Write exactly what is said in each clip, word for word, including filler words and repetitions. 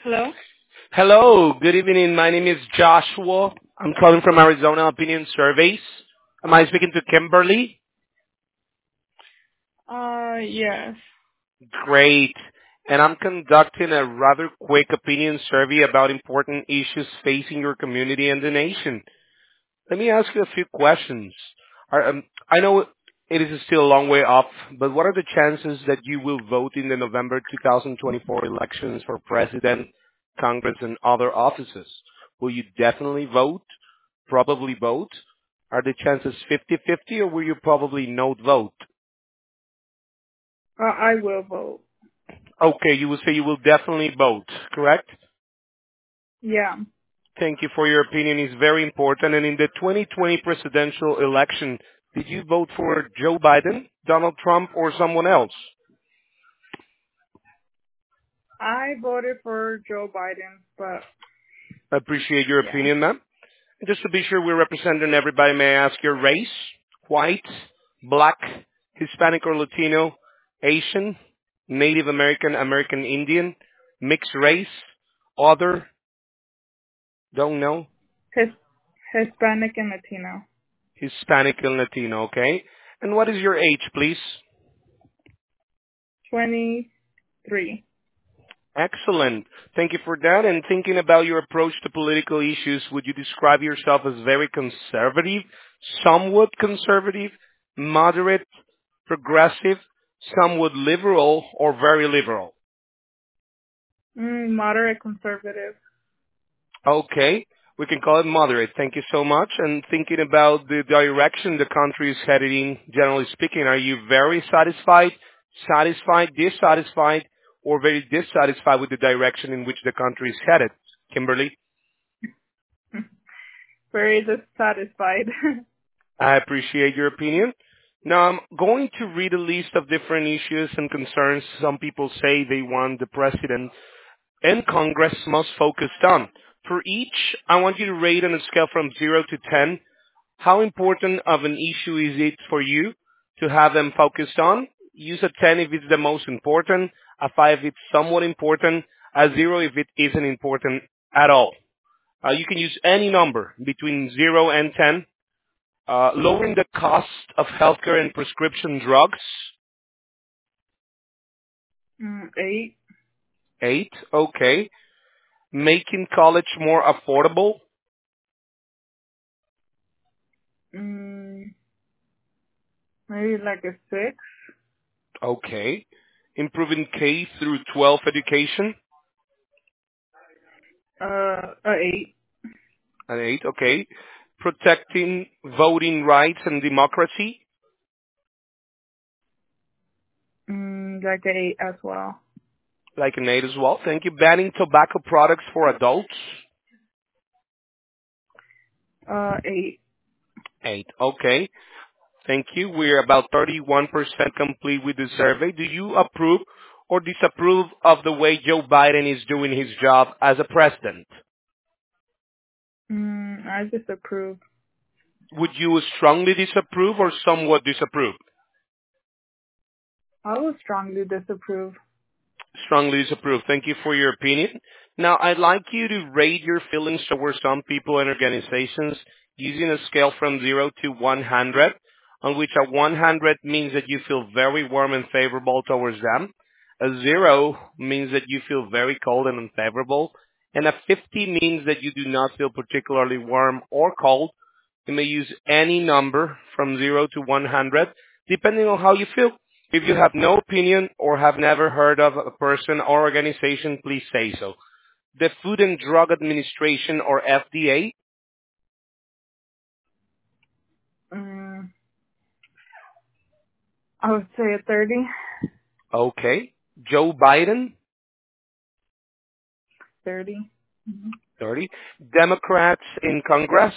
Hello? Hello, good evening. My name is Joshua. I'm calling from Arizona Opinion Surveys. Am I speaking to Kimberly? Uh, yes. Great. And I'm conducting a rather quick opinion survey about important issues facing your community and the nation. Let me ask you a few questions. Are, um, I know it is still a long way off, but what are the chances that you will vote in the November twenty twenty-four elections for president, Congress, and other offices? Will you definitely vote? Probably vote? Are the chances fifty-fifty, or will you probably not vote? Uh, I will vote. Okay, you will say you will definitely vote, correct? Yeah. Thank you for your opinion. It's very important. And in the twenty twenty presidential election, did you vote for Joe Biden, Donald Trump, or someone else? I voted for Joe Biden, but I appreciate your yeah. opinion, ma'am. And just to be sure we're representing everybody, may I ask your race? White, black, Hispanic or Latino, Asian, Native American, American Indian, mixed race, other, don't know, His, Hispanic and Latino. Hispanic and Latino, okay? And what is your age, please? twenty-three. Excellent. Thank you for that. And thinking about your approach to political issues, would you describe yourself as very conservative, somewhat conservative, moderate, progressive, somewhat liberal, or very liberal? Mm, moderate conservative. Okay. We can call it moderate. Thank you so much. And thinking about the direction the country is headed in, generally speaking, are you very satisfied, satisfied, dissatisfied, or very dissatisfied with the direction in which the country is headed? Kimberly? Very dissatisfied. I appreciate your opinion. Now, I'm going to read a list of different issues and concerns some people say they want the president and Congress must focus on. For each, I want you to rate on a scale from zero to ten. How important of an issue is it for you to have them focused on? Use a ten if it's the most important, a five if it's somewhat important, a zero if it isn't important at all. Uh, you can use any number between zero and ten. Uh, lowering the cost of healthcare and prescription drugs, mm, eight. eight, okay. Making college more affordable, Mm, maybe like a six. okay. Improving K through twelve education, Uh, a eight. an eight, okay. Protecting voting rights and democracy, Mm, like a eight as well. like an eight as well. Thank you. Banning tobacco products for adults, Uh, eight. eight, okay. Thank you. We're about thirty-one percent complete with the survey. Do you approve or disapprove of the way Joe Biden is doing his job as a president? Mm, I disapprove. Would you strongly disapprove or somewhat disapprove? I will strongly disapprove. Strongly disapprove. Thank you for your opinion. Now, I'd like you to rate your feelings towards some people and organizations using a scale from zero to one hundred, on which a one hundred means that you feel very warm and favorable towards them. A zero means that you feel very cold and unfavorable. And a fifty means that you do not feel particularly warm or cold. You may use any number from zero to one hundred, depending on how you feel. If you have no opinion or have never heard of a person or organization, please say so. The Food and Drug Administration, or F D A, Mm, I would say a thirty. okay. Joe Biden, thirty. Mhm. thirty. Democrats in Congress,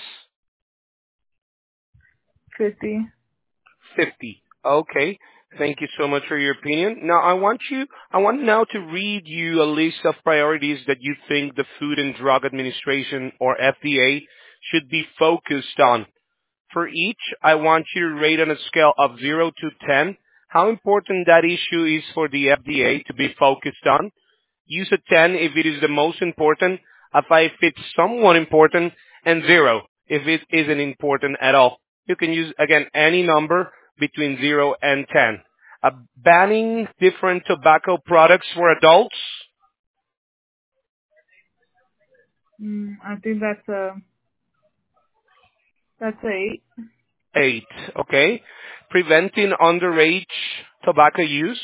fifty. fifty. Okay. Thank you so much for your opinion. Now, I want you, I want now to read you a list of priorities that you think the Food and Drug Administration, or F D A, should be focused on. For each, I want you to rate on a scale of zero to ten how important that issue is for the F D A to be focused on. Use a ten if it is the most important, a five if it's somewhat important, and zero if it isn't important at all. You can use, again, any number between zero and ten. Uh, banning different tobacco products for adults, Mm, I think that's a that's a eight. eight. Okay. Preventing underage tobacco use,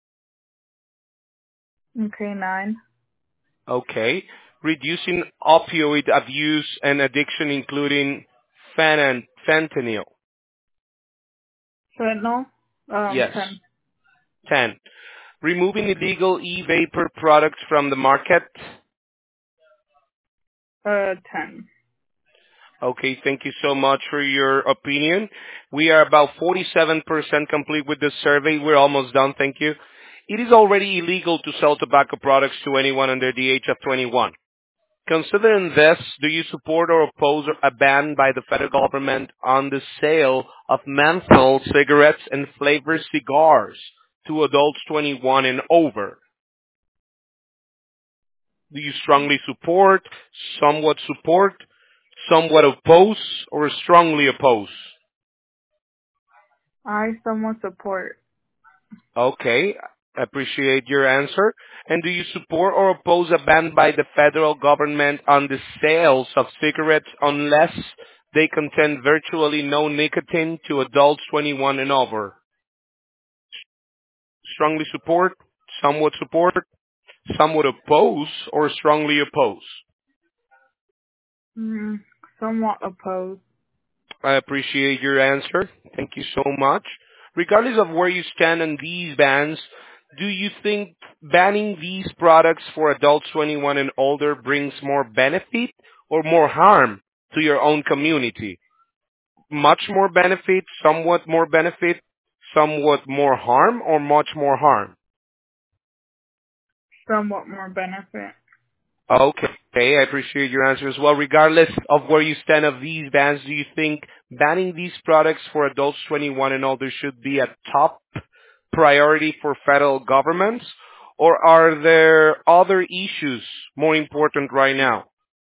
Okay, nine. okay. Reducing opioid abuse and addiction, including fentan- fentanyl, Fentanyl. Um, yes. ten. ten. Removing illegal e-vapor products from the market. Uh, ten. Okay, thank you so much for your opinion. We are about forty-seven percent complete with this survey. We're almost done, thank you. It is already illegal to sell tobacco products to anyone under the age of twenty-one. Considering this, do you support or oppose a ban by the federal government on the sale of menthol cigarettes and flavored cigars to adults twenty-one and over? Do you strongly support, somewhat support, somewhat oppose, or strongly oppose? I somewhat support. Okay, I appreciate your answer. And do you support or oppose a ban by the federal government on the sales of cigarettes unless they contain virtually no nicotine to adults twenty-one and over? Strongly support, somewhat support, somewhat oppose, or strongly oppose? Mm, somewhat opposed. I appreciate your answer. Thank you so much. Regardless of where you stand on these bans, do you think banning these products for adults twenty-one and older brings more benefit or more harm to your own community? Much more benefit, somewhat more benefit, somewhat more harm, or much more harm? Somewhat more benefit. Okay, I appreciate your answer as well. Regardless of where you stand of these bans, do you think banning these products for adults twenty-one and older should be a top priority for federal governments, or are there other issues more important right now?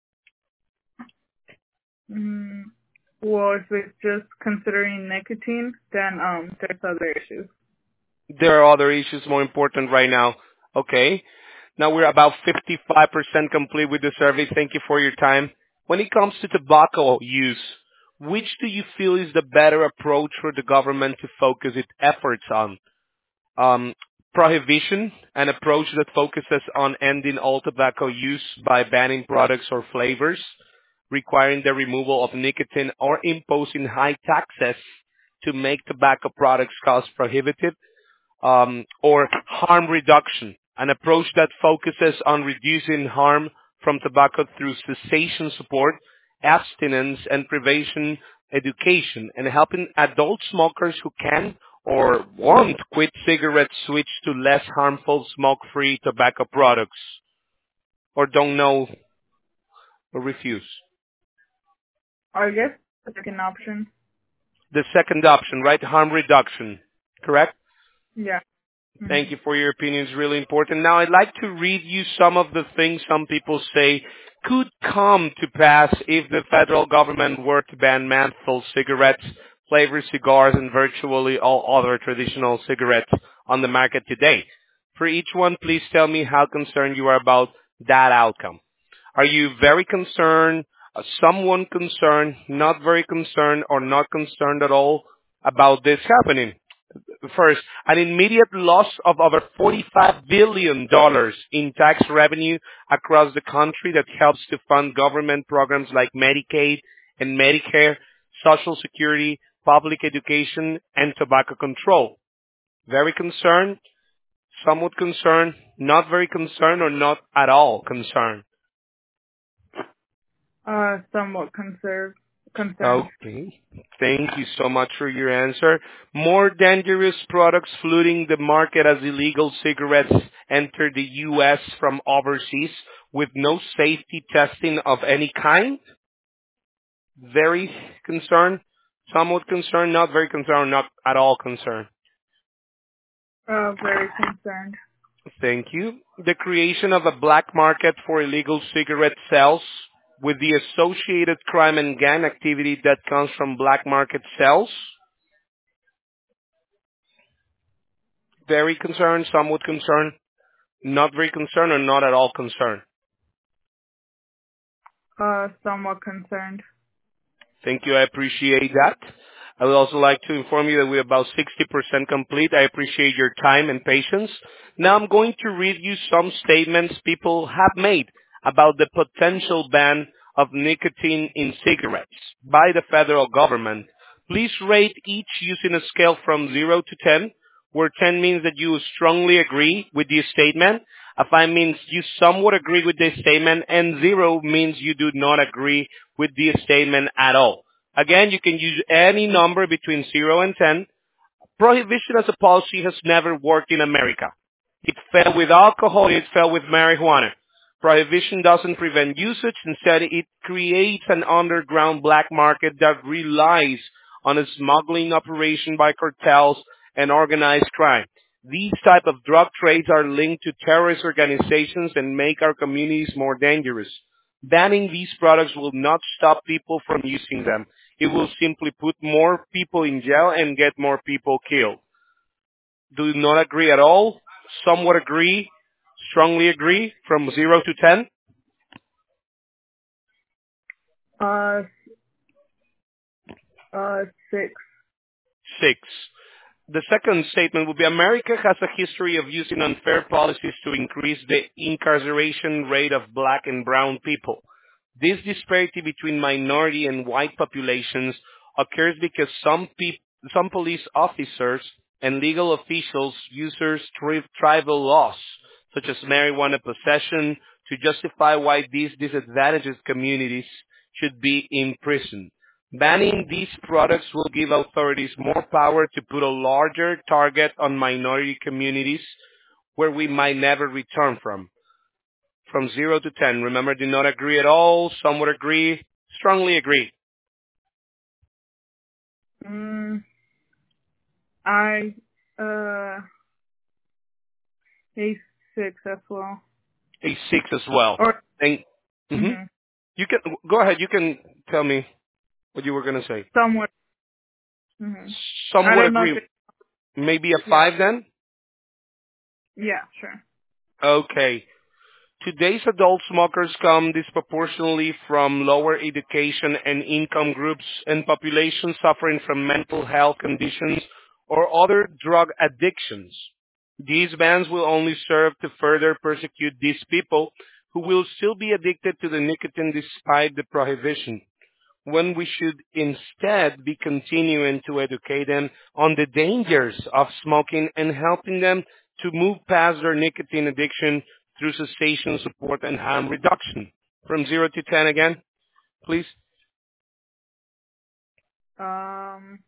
Mm, well, if it's just considering nicotine, then um, there's other issues. There are other issues more important right now. Okay. Now we're about fifty-five percent complete with the survey. Thank you for your time. When it comes to tobacco use, which do you feel is the better approach for the government to focus its efforts on? Um, prohibition, an approach that focuses on ending all tobacco use by banning products or flavors, requiring the removal of nicotine, or imposing high taxes to make tobacco products cost prohibitive, um, or harm reduction, an approach that focuses on reducing harm from tobacco through cessation support, abstinence and prevention education, and helping adult smokers who can or want quit cigarettes switch to less harmful smoke-free tobacco products, or don't know or refuse. I guess the second option. The second option, right? Harm reduction, correct? Yeah. Thank Mm-hmm. you for your opinion. It's really important. Now, I'd like to read you some of the things some people say could come to pass if the federal government were to ban menthol cigarettes, flavored cigars, and virtually all other traditional cigarettes on the market today. For each one, please tell me how concerned you are about that outcome. Are you very concerned, uh, someone concerned, not very concerned, or not concerned at all about this happening? First, an immediate loss of over forty-five billion dollars in tax revenue across the country that helps to fund government programs like Medicaid and Medicare, Social Security, public education, and tobacco control. Very concerned, somewhat concerned, not very concerned, or not at all concerned. Uh, somewhat conserved. Concerned. Okay. Thank you so much for your answer. More dangerous products flooding the market as illegal cigarettes enter the U S from overseas with no safety testing of any kind. Very concerned. Somewhat concerned, not very concerned, not at all concerned. Uh, very concerned. Thank you. The creation of a black market for illegal cigarette sales with the associated crime and gang activity that comes from black market sales. Very concerned, somewhat concerned, not very concerned, or not at all concerned. Uh, somewhat concerned. Thank you. I appreciate that. I would also like to inform you that we're about sixty percent complete. I appreciate your time and patience. Now I'm going to read you some statements people have made about the potential ban of nicotine in cigarettes by the federal government. Please rate each using a scale from zero to ten, where ten means that you strongly agree with this statement, a five means you somewhat agree with this statement, and zero means you do not agree with this statement at all. Again, you can use any number between zero and ten. Prohibition as a policy has never worked in America. It failed with alcohol, it failed with marijuana. Prohibition doesn't prevent usage. Instead, it creates an underground black market that relies on a smuggling operation by cartels and organized crime. These type of drug trades are linked to terrorist organizations and make our communities more dangerous. Banning these products will not stop people from using them. It will simply put more people in jail and get more people killed. Do not agree at all? Somewhat agree? Strongly agree? From zero to ten? Uh, uh, six. Six. The second statement would be America has a history of using unfair policies to increase the incarceration rate of black and brown people. This disparity between minority and white populations occurs because some peop- some police officers and legal officials use tri- tribal laws, such as marijuana possession, to justify why these disadvantaged communities should be imprisoned. Banning these products will give authorities more power to put a larger target on minority communities where we might never return from. From zero to ten, remember, do not agree at all, somewhat agree, strongly agree. Mm, I, uh, a six as well. A six as well. Or, And, mhm. mm-hmm. You can, go ahead, you can tell me what you were going to say. Somewhat. Mm-hmm. I Somewhat don't know agree. if it, Maybe a yeah. five then? Yeah, sure. Okay. Today's adult smokers come disproportionately from lower education and income groups and populations suffering from mental health conditions or other drug addictions. These bans will only serve to further persecute these people who will still be addicted to the nicotine despite the prohibition, when we should instead be continuing to educate them on the dangers of smoking and helping them to move past their nicotine addiction through cessation support and harm reduction. From zero to ten again, please. Um,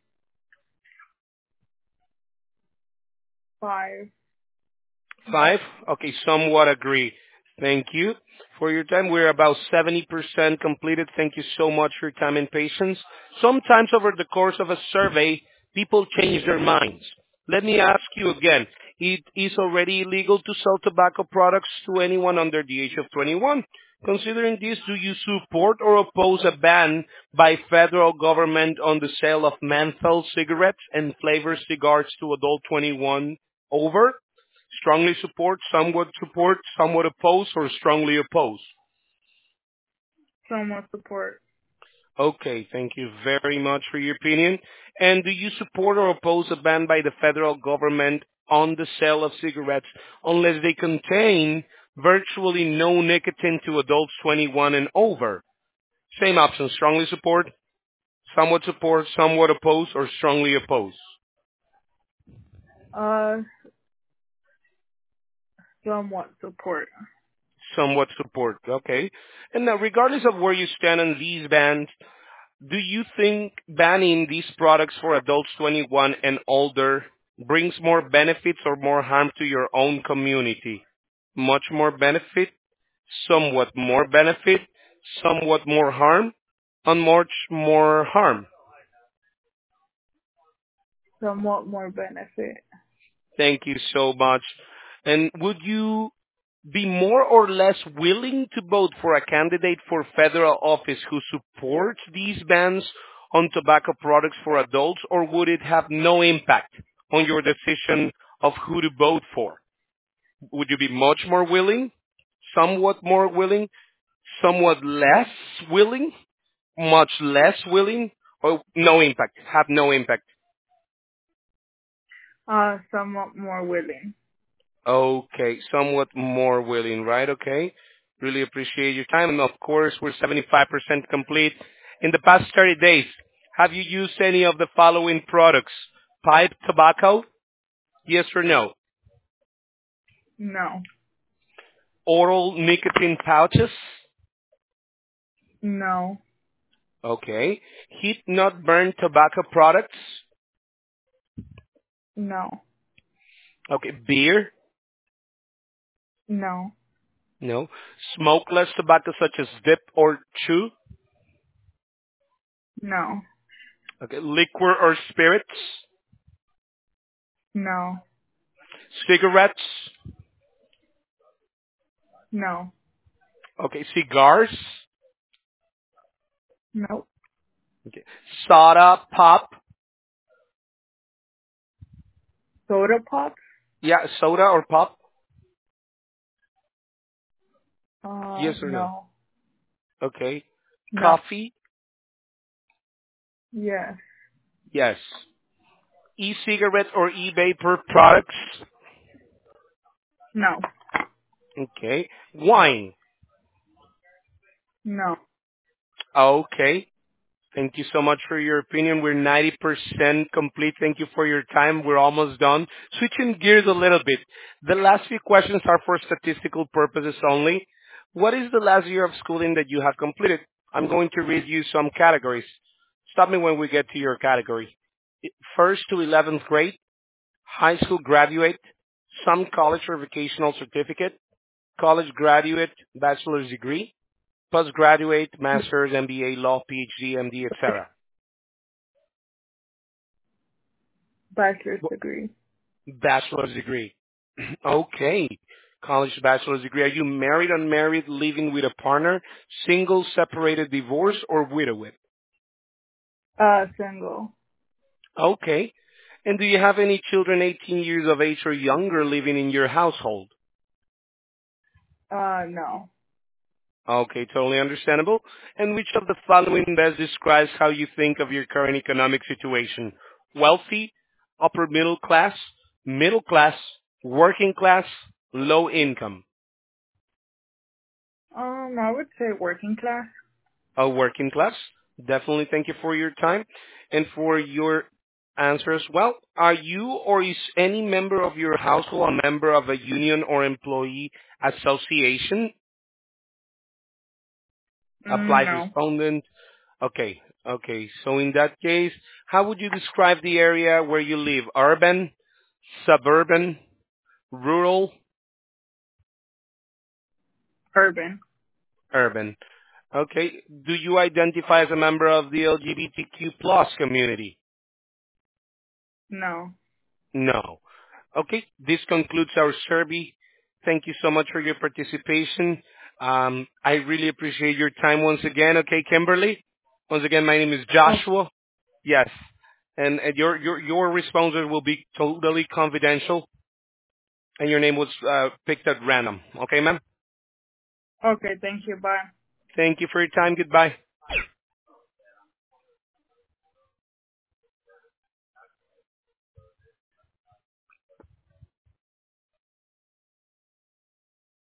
five. Five. Okay, somewhat agree. Thank you for your time. We're about seventy percent completed. Thank you so much for your time and patience. Sometimes over the course of a survey, people change their minds. Let me ask you again. It is already illegal to sell tobacco products to anyone under the age of twenty-one. Considering this, do you support or oppose a ban by federal government on the sale of menthol cigarettes and flavored cigars to adult twenty-one over? Strongly support, somewhat support, somewhat oppose, or strongly oppose? Somewhat support. Okay, thank you very much for your opinion. And do you support or oppose a ban by the federal government on the sale of cigarettes unless they contain virtually no nicotine to adults twenty-one and over? Same option, strongly support, somewhat support, somewhat oppose, or strongly oppose? Uh, somewhat support. Somewhat support, okay. And now, regardless of where you stand on these bans, do you think banning these products for adults twenty-one and older brings more benefits or more harm to your own community? Much more benefit, somewhat more benefit, somewhat more harm, and much more harm. Somewhat more benefit. Thank you so much. And would you be more or less willing to vote for a candidate for federal office who supports these bans on tobacco products for adults, or would it have no impact on your decision of who to vote for? Would you be much more willing, somewhat more willing, somewhat less willing, much less willing, or no impact, have no impact? Uh, somewhat more willing. Okay, somewhat more willing, right? Okay. Really appreciate your time. And of course, we're seventy-five percent complete. In the past thirty days, have you used any of the following products? Pipe tobacco? Yes or no? No. Oral nicotine pouches? No. Okay. Heat not burn tobacco products? No. Okay. Beer? No. No. Smokeless tobacco such as dip or chew? No. Okay. Liquor or spirits? No. Cigarettes? No. Okay. Cigars? Nope. Okay. Soda pop? Soda pop? Yeah, soda or pop? Uh, Yes or no? no. Okay. No. Coffee? Yes. Yes. E-cigarette or e-vapor products? No. Okay. Wine? No. Okay. Thank you so much for your opinion. We're ninety percent complete. Thank you for your time. We're almost done. Switching gears a little bit. The last few questions are for statistical purposes only. What is the last year of schooling that you have completed? I'm going to read you some categories. Stop me when we get to your category. First to eleventh grade, high school graduate, some college or vocational certificate, college graduate, bachelor's degree, postgraduate, master's, M B A, law, P H D, M D, et cetera. Bachelor's degree. Bachelor's degree. Okay. College bachelor's degree. Are you married, unmarried, living with a partner, single, separated, divorced, or widowed? Uh, single. Okay. And do you have any children eighteen years of age or younger living in your household? Uh, no. Okay, totally understandable. And which of the following best describes how you think of your current economic situation? Wealthy, upper middle class, middle class, working class, low income? Um, I would say working class. A working class. Definitely thank you for your time and for your answer as well. Are you or is any member of your household a member of a union or employee association? Mm, Applied no. respondent. Okay. Okay. So in that case, how would you describe the area where you live? Urban, suburban, rural, Urban. urban. Okay. Do you identify as a member of the L G B T Q plus community? No. No. Okay. This concludes our survey. Thank you so much for your participation. Um, I really appreciate your time once again. Okay, Kimberly. Once again, my name is Oh, Joshua. Yes. And, and your, your, your responses will be totally confidential, and your name was uh, picked at random. Okay, ma'am? okay. Thank you. Bye. Thank you for your time. Goodbye.